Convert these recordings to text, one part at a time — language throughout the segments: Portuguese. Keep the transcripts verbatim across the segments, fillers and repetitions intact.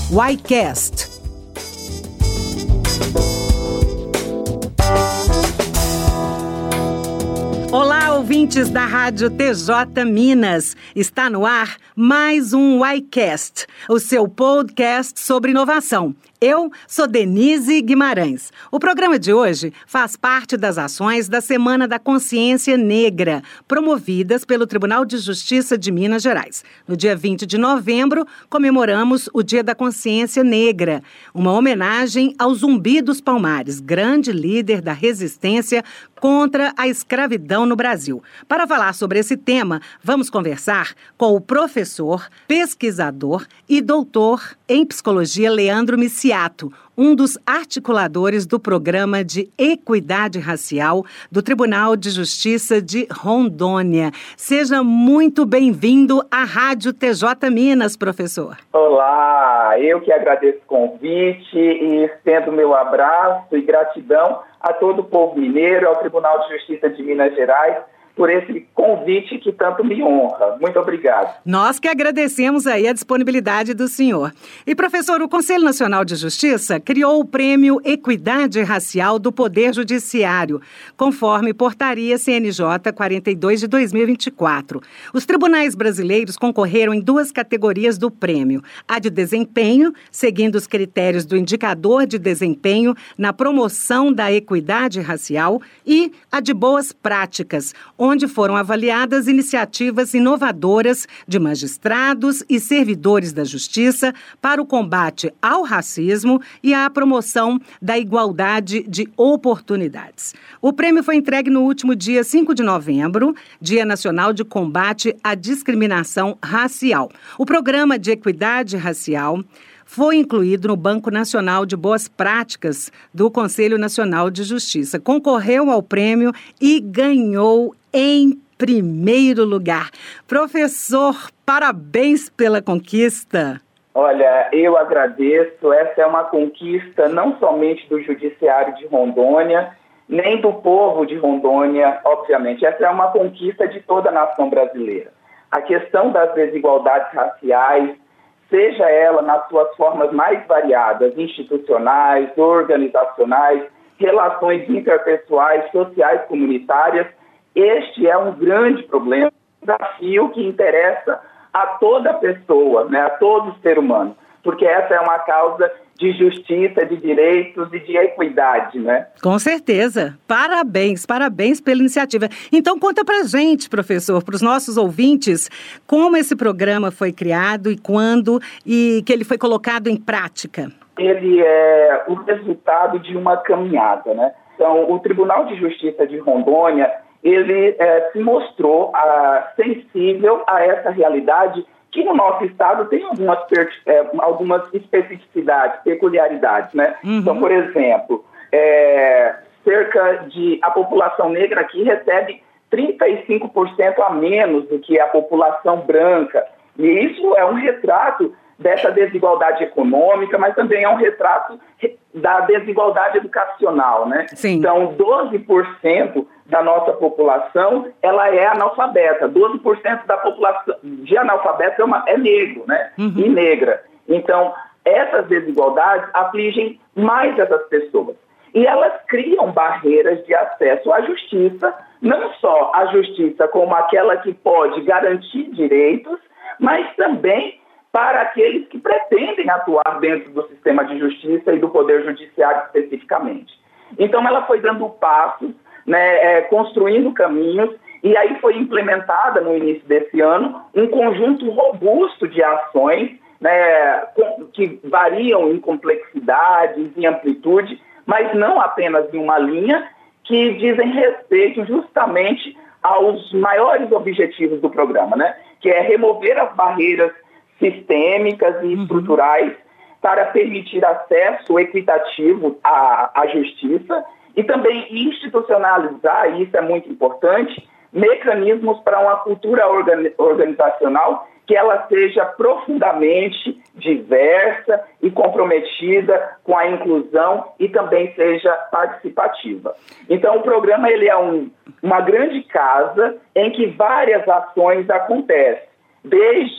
Y-Cast. Olá, ouvintes da Rádio T J Minas. Está no ar mais um Y-Cast, o seu podcast sobre inovação. Eu sou Denise Guimarães. O programa de hoje faz parte das ações da Semana da Consciência Negra, promovidas pelo Tribunal de Justiça de Minas Gerais. No dia vinte de novembro, comemoramos o Dia da Consciência Negra, uma homenagem ao Zumbi dos Palmares, grande líder da resistência contra a escravidão no Brasil. Para falar sobre esse tema, vamos conversar com o professor, pesquisador e doutor em psicologia Leandro Miciato, um dos articuladores do Programa de Equidade Racial do Tribunal de Justiça de Rondônia. Seja muito bem-vindo à Rádio T J Minas, professor. Olá, eu que agradeço o convite e estendo meu abraço e gratidão a todo o povo mineiro, ao Tribunal de Justiça de Minas Gerais, por esse convite que tanto me honra. Muito obrigado. Nós que agradecemos aí a disponibilidade do senhor. E, professor, o Conselho Nacional de Justiça criou o Prêmio Equidade Racial do Poder Judiciário, conforme Portaria C N J quarenta e dois de dois mil e vinte e quatro. Os tribunais brasileiros concorreram em duas categorias do prêmio: a de desempenho, seguindo os critérios do Indicador de Desempenho na promoção da equidade racial, e a de boas práticas, onde foram avaliadas iniciativas inovadoras de magistrados e servidores da Justiça para o combate ao racismo e à promoção da igualdade de oportunidades. O prêmio foi entregue no último dia cinco de novembro, Dia Nacional de Combate à Discriminação Racial. O Programa de Equidade Racial foi incluído no Banco Nacional de Boas Práticas do Conselho Nacional de Justiça. Concorreu ao prêmio e ganhou em primeiro lugar. Professor, parabéns pela conquista. Olha, eu agradeço. Essa é uma conquista não somente do Judiciário de Rondônia, nem do povo de Rondônia, obviamente. Essa é uma conquista de toda a nação brasileira. A questão das desigualdades raciais, seja ela nas suas formas mais variadas, institucionais, organizacionais, relações interpessoais, sociais, comunitárias, este é um grande problema, um desafio que interessa a toda pessoa, né, a todo ser humano, porque essa é uma causa de justiça, de direitos e de equidade, né? Com certeza. Parabéns, parabéns pela iniciativa. Então, conta pra gente, professor, para os nossos ouvintes, como esse programa foi criado e quando, e que ele foi colocado em prática. Ele é o resultado de uma caminhada, né? Então, o Tribunal de Justiça de Rondônia, ele é, se mostrou ah, sensível a essa realidade que no nosso estado tem algumas, é, algumas especificidades, peculiaridades, né? Uhum. Então, por exemplo, é, cerca de... A população negra aqui recebe trinta e cinco por cento a menos do que a população branca. E isso é um retrato dessa desigualdade econômica, mas também é um retrato da desigualdade educacional, né? Sim. Então, doze por cento da nossa população, ela é analfabeta. doze por cento da população de analfabetos é, uma, é negro, né? Uhum. E negra. Então, essas desigualdades afligem mais essas pessoas. E elas criam barreiras de acesso à justiça, não só a justiça como aquela que pode garantir direitos, mas também para aqueles que pretendem atuar dentro do sistema de justiça e do Poder Judiciário especificamente. Então, ela foi dando passos, né, é, construindo caminhos, e aí foi implementada no início desse ano um conjunto robusto de ações, né, com, que variam em complexidades, em amplitude, mas não apenas em uma linha, que dizem respeito justamente aos maiores objetivos do programa, né, que é remover as barreiras sistêmicas e estruturais para permitir acesso equitativo à, à justiça e também institucionalizar, e isso é muito importante, mecanismos para uma cultura organizacional que ela seja profundamente diversa e comprometida com a inclusão e também seja participativa. Então, o programa ele é um, uma grande casa em que várias ações acontecem, desde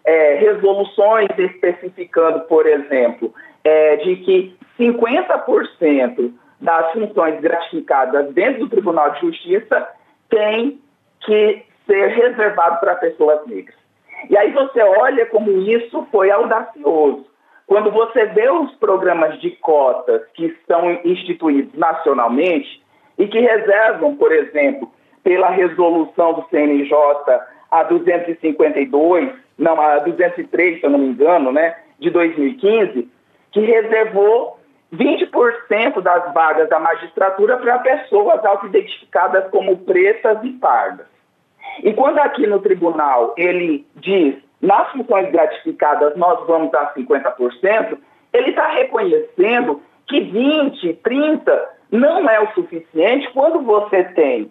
é, resoluções especificando, por exemplo, é, de que cinquenta por cento das funções gratificadas dentro do Tribunal de Justiça tem que ser reservado para pessoas negras. E aí você olha como isso foi audacioso. Quando você vê os programas de cotas que são instituídos nacionalmente e que reservam, por exemplo, pela resolução do C N J a duzentos e cinquenta e dois, não, a duzentos e três, se eu não me engano, né, de dois mil e quinze, que reservou vinte por cento das vagas da magistratura para pessoas auto-identificadas como pretas e pardas. E quando aqui no tribunal ele diz, nas funções gratificadas nós vamos dar cinquenta por cento, ele está reconhecendo que vinte, trinta não é o suficiente quando você tem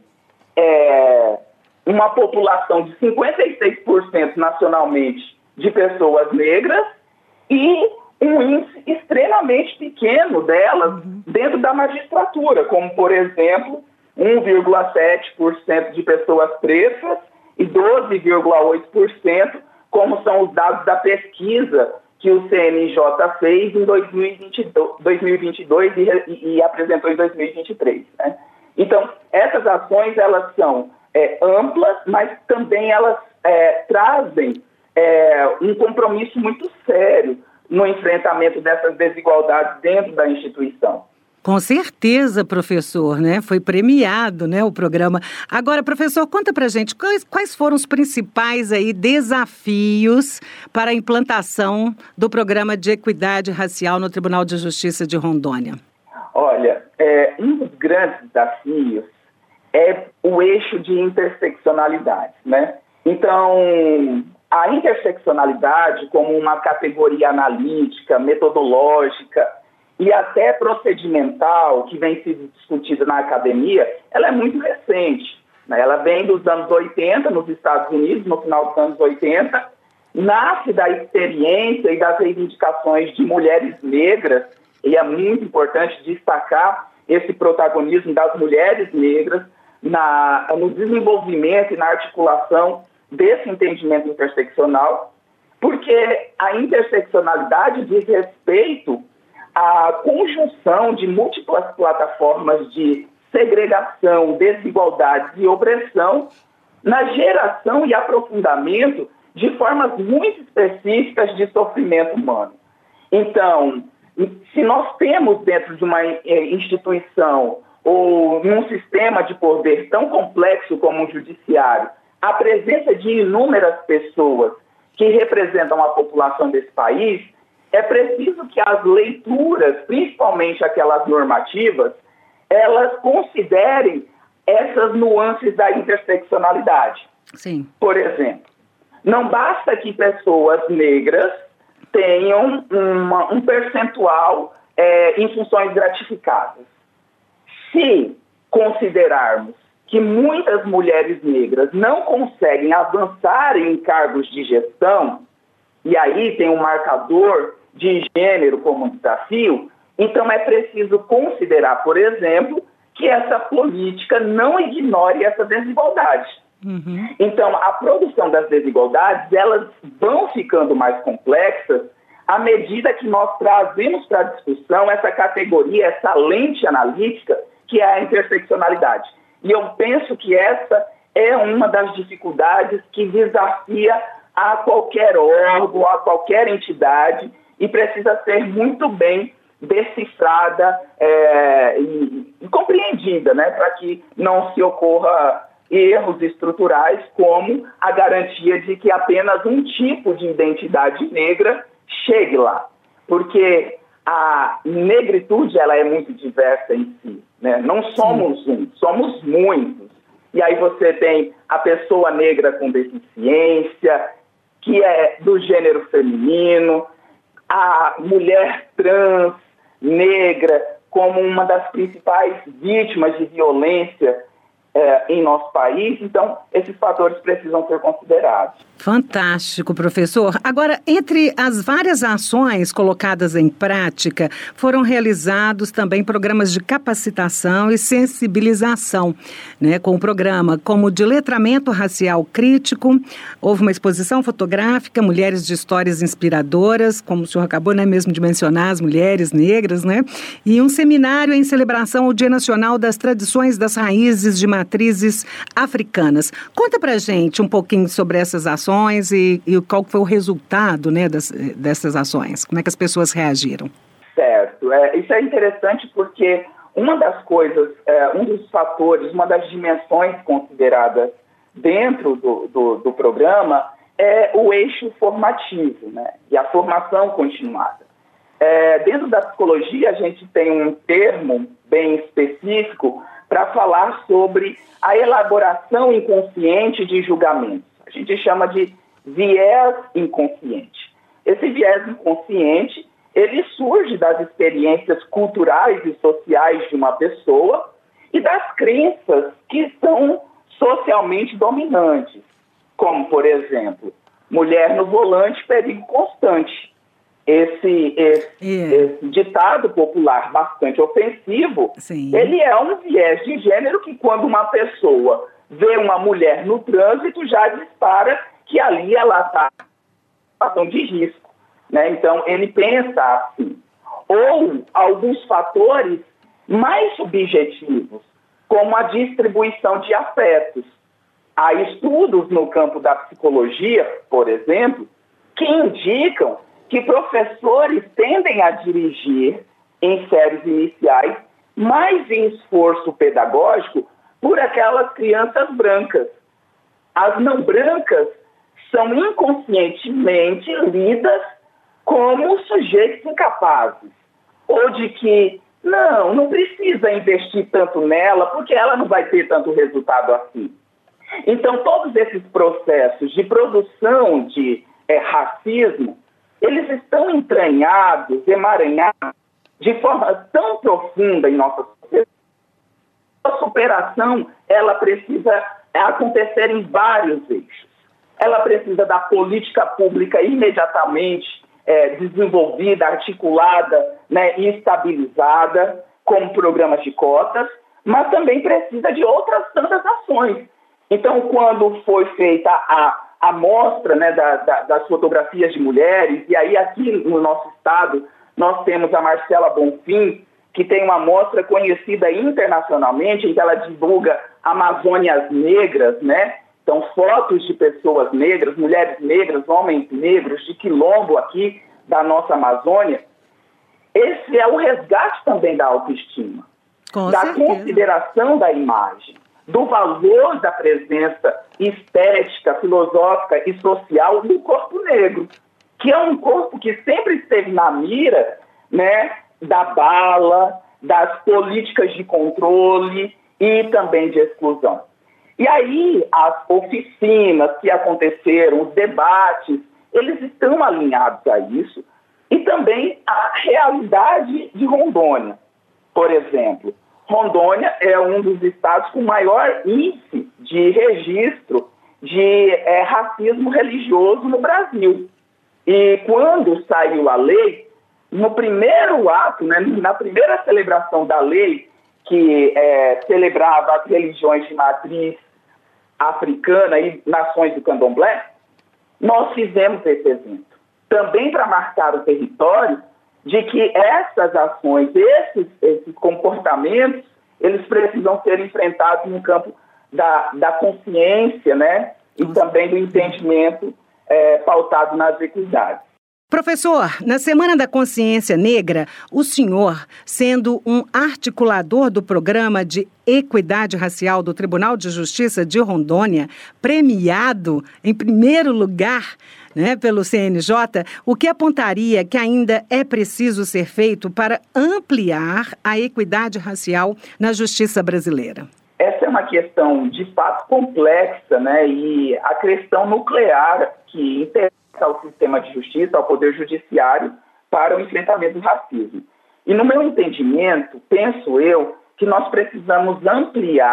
é, uma população de cinquenta e seis por cento nacionalmente de pessoas negras e um índice extremamente pequeno delas dentro da magistratura, como, por exemplo, um vírgula sete por cento de pessoas pretas e doze vírgula oito por cento, como são os dados da pesquisa que o C N J fez em dois mil e vinte e dois e, e, e apresentou em dois mil e vinte e três. Né? Então, essas ações, elas são é, amplas, mas também elas é, trazem é, um compromisso muito sério no enfrentamento dessas desigualdades dentro da instituição. Com certeza, professor, né? Foi premiado, né, o programa. Agora, professor, conta pra gente quais, quais foram os principais aí desafios para a implantação do programa de equidade racial no Tribunal de Justiça de Rondônia. Olha, é, um dos grandes desafios é o eixo de interseccionalidade, né? Então, a interseccionalidade como uma categoria analítica, metodológica e até procedimental que vem sendo discutida na academia, ela é muito recente. Né? Ela vem dos anos oitenta nos Estados Unidos, no final dos anos oitenta, nasce da experiência e das reivindicações de mulheres negras, e é muito importante destacar esse protagonismo das mulheres negras na, no desenvolvimento e na articulação desse entendimento interseccional, porque a interseccionalidade diz respeito à conjunção de múltiplas plataformas de segregação, desigualdade e opressão na geração e aprofundamento de formas muito específicas de sofrimento humano. Então, se nós temos dentro de uma instituição ou num sistema de poder tão complexo como o judiciário a presença de inúmeras pessoas que representam a população desse país, é preciso que as leituras, principalmente aquelas normativas, elas considerem essas nuances da interseccionalidade. Sim. Por exemplo, não basta que pessoas negras tenham uma, um percentual é, em funções gratificadas. Se considerarmos que muitas mulheres negras não conseguem avançar em cargos de gestão, e aí tem um marcador de gênero como desafio, então é preciso considerar, por exemplo, que essa política não ignore essa desigualdade. Uhum. Então, a produção das desigualdades, elas vão ficando mais complexas à medida que nós trazemos para a discussão essa categoria, essa lente analítica, que é a interseccionalidade. E eu penso que essa é uma das dificuldades que desafia a qualquer órgão, a qualquer entidade, e precisa ser muito bem decifrada é, e, e compreendida, né, para que não se ocorra erros estruturais como a garantia de que apenas um tipo de identidade negra chegue lá. Porque a negritude, ela é muito diversa em si, né? Não somos um, somos muitos. E aí você tem a pessoa negra com deficiência, que é do gênero feminino, a mulher trans, negra, como uma das principais vítimas de violência é, em nosso país. Então, esses fatores precisam ser considerados. Fantástico, professor. Agora, entre as várias ações colocadas em prática, foram realizados também programas de capacitação e sensibilização, né, com o programa como de letramento racial crítico. Houve uma exposição fotográfica, Mulheres de Histórias Inspiradoras, como o senhor acabou, né, mesmo de mencionar, as mulheres negras, né, e um seminário em celebração ao Dia Nacional das Tradições das Raízes de Matrizes Africanas. Conta pra gente um pouquinho sobre essas ações E, e qual foi o resultado, né, das, dessas ações? Como é que as pessoas reagiram? Certo. É, isso é interessante porque uma das coisas, é, um dos fatores, uma das dimensões consideradas dentro do, do, do programa é o eixo formativo, né, e a formação continuada. É, dentro da psicologia, a gente tem um termo bem específico para falar sobre a elaboração inconsciente de julgamentos. A gente chama de viés inconsciente. Esse viés inconsciente, ele surge das experiências culturais e sociais de uma pessoa e das crenças que são socialmente dominantes, como, por exemplo, mulher no volante, perigo constante. Esse, esse, yeah. esse ditado popular bastante ofensivo, Sim. ele é um viés de gênero que, quando uma pessoa vê uma mulher no trânsito, já dispara que ali ela está em situação de risco, né? Então, ele pensa assim. Ou alguns fatores mais subjetivos, como a distribuição de afetos. Há estudos no campo da psicologia, por exemplo, que indicam que professores tendem a dirigir, em séries iniciais, mais em esforço pedagógico por aquelas crianças brancas. As não brancas são inconscientemente lidas como sujeitos incapazes. Ou de que, não, não precisa investir tanto nela, porque ela não vai ter tanto resultado assim. Então, todos esses processos de produção de é, racismo, eles estão entranhados, emaranhados, de forma tão profunda em nossa sociedade. A superação, ela precisa acontecer em vários eixos. Ela precisa da política pública imediatamente é, desenvolvida, articulada, né, e estabilizada, como programas de cotas, mas também precisa de outras tantas ações. Então, quando foi feita a, a mostra, né, da, da, das fotografias de mulheres, e aí aqui no nosso estado nós temos a Marcela Bonfim, que tem uma mostra conhecida internacionalmente, em que ela divulga Amazônias Negras, né? Então, fotos de pessoas negras, mulheres negras, homens negros, de quilombo aqui da nossa Amazônia. Esse é o resgate também da autoestima, Com da certeza. consideração da imagem, do valor da presença estética, filosófica e social do corpo negro, que é um corpo que sempre esteve na mira, né, da bala, das políticas de controle e também de exclusão. E aí, as oficinas que aconteceram, os debates, eles estão alinhados a isso, e também a realidade de Rondônia. Por exemplo, Rondônia é um dos estados com maior índice de registro de é, racismo religioso no Brasil. E quando saiu a lei, no primeiro ato, né, na primeira celebração da lei, que é, celebrava as religiões de matriz africana e nações do candomblé, nós fizemos esse evento. Também para marcar o território de que essas ações, esses, esses comportamentos, eles precisam ser enfrentados no campo da, da consciência, né, e também do entendimento é, pautado nas equidades. Professor, na Semana da Consciência Negra, o senhor, sendo um articulador do Programa de Equidade Racial do Tribunal de Justiça de Rondônia, premiado em primeiro lugar, né, pelo C N J, o que apontaria que ainda é preciso ser feito para ampliar a equidade racial na justiça brasileira? Essa é uma questão, de fato, complexa, né, e a questão nuclear que interessa ao sistema de justiça, ao Poder Judiciário, para o enfrentamento do racismo. E no meu entendimento, penso eu, que nós precisamos ampliar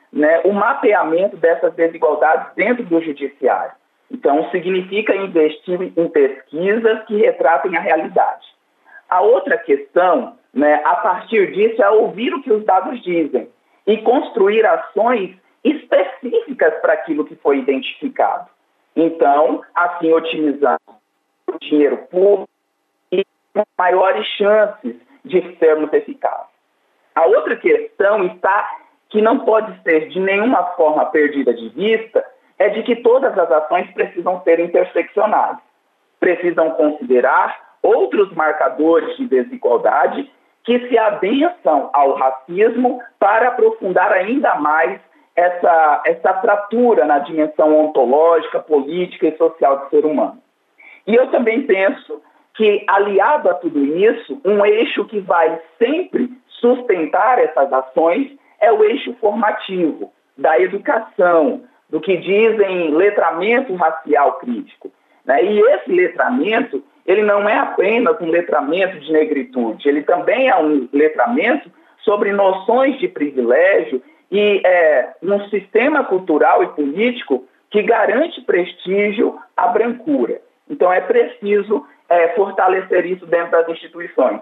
né, o mapeamento dessas desigualdades dentro do judiciário. Então, significa investir em pesquisas que retratem a realidade. A outra questão, né, a partir disso, é ouvir o que os dados dizem e construir ações específicas para aquilo que foi identificado. Então, assim, otimizando o dinheiro público e com maiores chances de sermos eficazes. A outra questão está, que não pode ser de nenhuma forma perdida de vista, é de que todas as ações precisam ser interseccionais, precisam considerar outros marcadores de desigualdade que se adensam ao racismo para aprofundar ainda mais essa, essa fratura na dimensão ontológica, política e social do ser humano. E eu também penso que, aliado a tudo isso, um eixo que vai sempre sustentar essas ações é o eixo formativo, da educação, do que dizem letramento racial crítico. Né? E esse letramento, ele não é apenas um letramento de negritude, ele também é um letramento sobre noções de privilégio e é, um sistema cultural e político que garante prestígio à brancura. Então é preciso é, fortalecer isso dentro das instituições.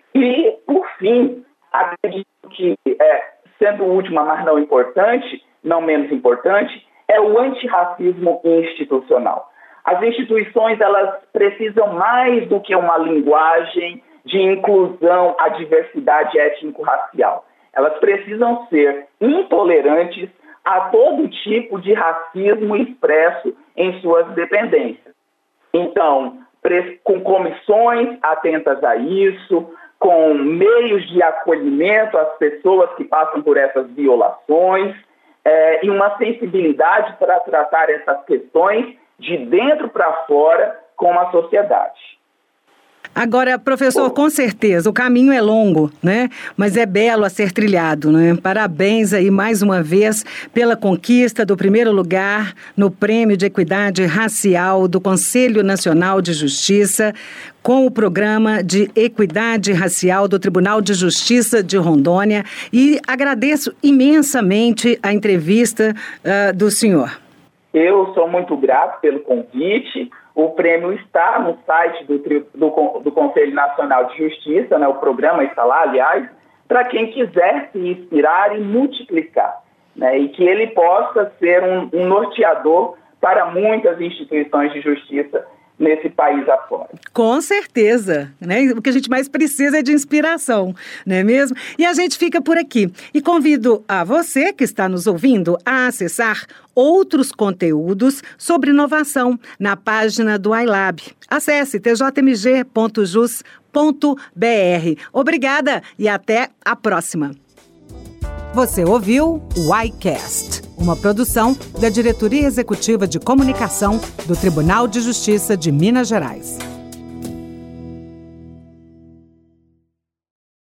E, por fim, acredito que, é, sendo o último, mas não importante, não menos importante, é o antirracismo institucional. As instituições, elas precisam mais do que uma linguagem de inclusão à diversidade étnico-racial. Elas precisam ser intolerantes a todo tipo de racismo expresso em suas dependências. Então, com comissões atentas a isso, com meios de acolhimento às pessoas que passam por essas violações, é, e uma sensibilidade para tratar essas questões de dentro para fora com a sociedade. Agora, professor, com certeza, o caminho é longo, né? Mas é belo a ser trilhado, né? Parabéns aí mais uma vez pela conquista do primeiro lugar no Prêmio de Equidade Racial do Conselho Nacional de Justiça, com o Programa de Equidade Racial do Tribunal de Justiça de Rondônia, e agradeço imensamente a entrevista uh, do senhor. Eu sou muito grato pelo convite. O prêmio está no site do, do, do Conselho Nacional de Justiça, né? O programa está lá, aliás, para quem quiser se inspirar e multiplicar, né? E que ele possa ser um, um norteador para muitas instituições de justiça nesse país afora. Com certeza, né? O que a gente mais precisa é de inspiração, não é mesmo? E a gente fica por aqui. E convido a você que está nos ouvindo a acessar outros conteúdos sobre inovação na página do iLab. Acesse t j m g ponto jus ponto b r. Obrigada e até a próxima. Você ouviu o iCast, uma produção da Diretoria Executiva de Comunicação do Tribunal de Justiça de Minas Gerais.